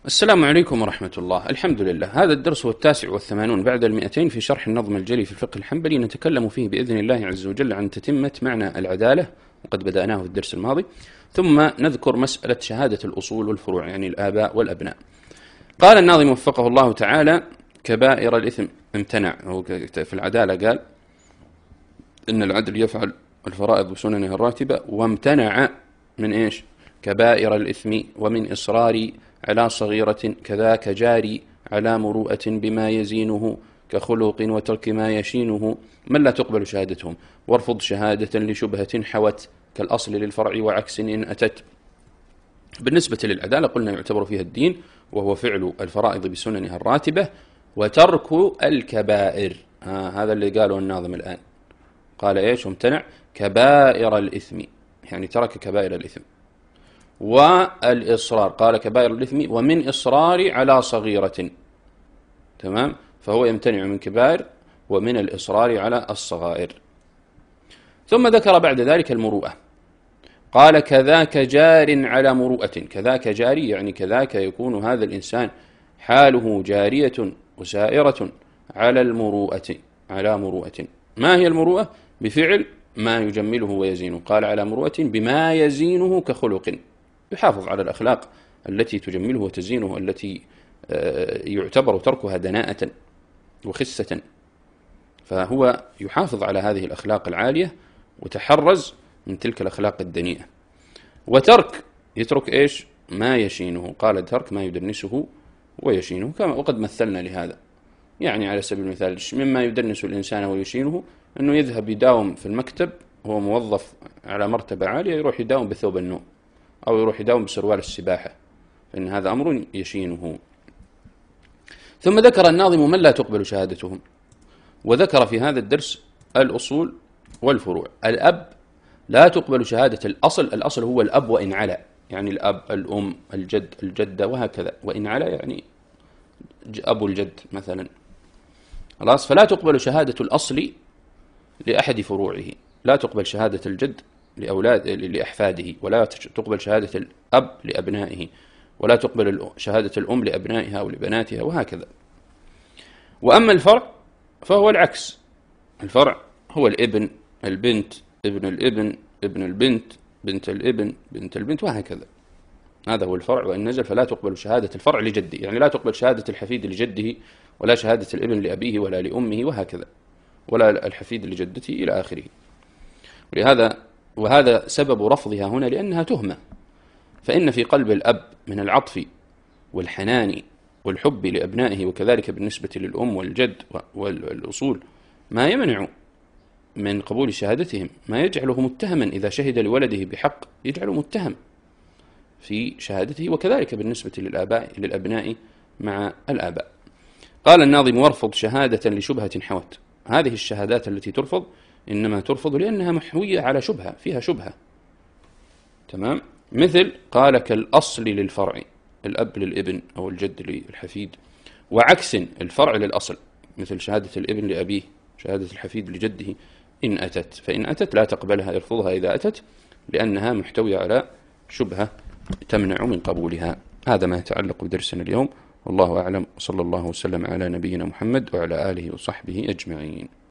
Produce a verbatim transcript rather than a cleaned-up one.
السلام عليكم ورحمة الله. الحمد لله. هذا الدرس هو التاسع والثمانون بعد المئتين في شرح النظم الجلي في الفقه الحنبلي. نتكلم فيه بإذن الله عز وجل عن تتمة معنى العدالة، وقد بدأناه في الدرس الماضي، ثم نذكر مسألة شهادة الأصول والفروع، يعني الآباء والأبناء. قال الناظم وفقه الله تعالى: كبائر الإثم امتنع. هو في العدالة قال إن العدل يفعل الفرائض بسننها الراتبة، وامتنع من إيش؟ كبائر الإثم ومن إصرار على صغيرة، كذاك جاري على مروءة بما يزينه، كخلق وترك ما يشينه، من لا تقبل شهادتهم، وارفض شهادة لشبهة حوت، كالأصل للفرع وعكس إن أتت. بالنسبة للعدالة قلنا يعتبر فيها الدين، وهو فعل الفرائض بسننها الراتبة وترك الكبائر. آه هذا اللي قاله الناظم الآن. قال إيش؟ وامتنع كبائر الإثم، يعني ترك كبائر الإثم، والإصرار، قال كبائر الإثم ومن إصرار على صغيرة. تمام؟ فهو يمتنع من كبائر ومن الإصرار على الصغائر. ثم ذكر بعد ذلك المروءة. قال كذاك جار على مروءة. كذاك جاري يعني كذاك يكون هذا الإنسان حاله جارية وسائرة على المروءة، على مروءة. ما هي المروءة؟ بفعل ما يجمله ويزينه. قال على مروءة بما يزينه كخلق، يحافظ على الأخلاق التي تجمله وتزينه، التي يعتبر تركها دناءة وخسة، فهو يحافظ على هذه الأخلاق العالية وتحرز من تلك الأخلاق الدنيئة. وترك، يترك إيش؟ ما يشينه. قال ترك ما يدنسه ويشينه، كما وقد مثلنا لهذا. يعني على سبيل المثال مما يدنس الإنسان ويشينه أنه يذهب يداوم في المكتب، هو موظف على مرتبة عالية، يروح يداوم بثوب النوم أو يروح يداوم بسروال السباحة، فإن هذا أمر يشينه. ثم ذكر الناظم من لا تقبل شهادتهم، وذكر في هذا الدرس الأصول والفروع. الأب لا تقبل شهادة الأصل. الأصل هو الأب وإن علا، يعني الأب، الأم، الجد، الجدة، وهكذا. وإن علا يعني أبو الجد مثلا. خلاص، فلا تقبل شهادة الأصل لأحد فروعه. لا تقبل شهادة الجد لأولاد لأحفاده، ولا تقبل شهادة الأب لأبنائه، ولا تقبل شهادة الأم لأبنائها أو لبناتها، وهكذا. وأما الفرع فهو العكس. الفرع هو الابن، البنت، ابن الابن، ابن البنت، بنت الابن، بنت البنت، وهكذا. هذا هو الفرع. وإن نزل فلا تقبل شهادة الفرع لجده، يعني لا تقبل شهادة الحفيد لجده، ولا شهادة الابن لأبيه ولا لأمه، وهكذا، ولا الحفيد لجدته إلى آخره. ولهذا وهذا سبب رفضها هنا، لأنها تهمة. فإن في قلب الأب من العطف والحنان والحب لأبنائه، وكذلك بالنسبة للأم والجد والأصول، ما يمنع من قبول شهادتهم، ما يجعله متهما. إذا شهد لولده بحق يجعله متهم في شهادته، وكذلك بالنسبة للآباء للأبناء مع الآباء. قال الناظم: وارفض شهادة لشبهة حوت. هذه الشهادات التي ترفض إنما ترفض لأنها محوية على شبهة، فيها شبهة. تمام؟ مثل قال كالأصل للفرع، الأب للابن أو الجد للحفيد، وعكس الفرع للأصل، مثل شهادة الابن لأبيه، شهادة الحفيد لجده إن أتت. فإن أتت لا تقبلها، يرفضها إذا أتت، لأنها محتوية على شبهة تمنع من قبولها. هذا ما يتعلق بدرسنا اليوم، والله أعلم، صلى الله وسلم على نبينا محمد وعلى آله وصحبه أجمعين.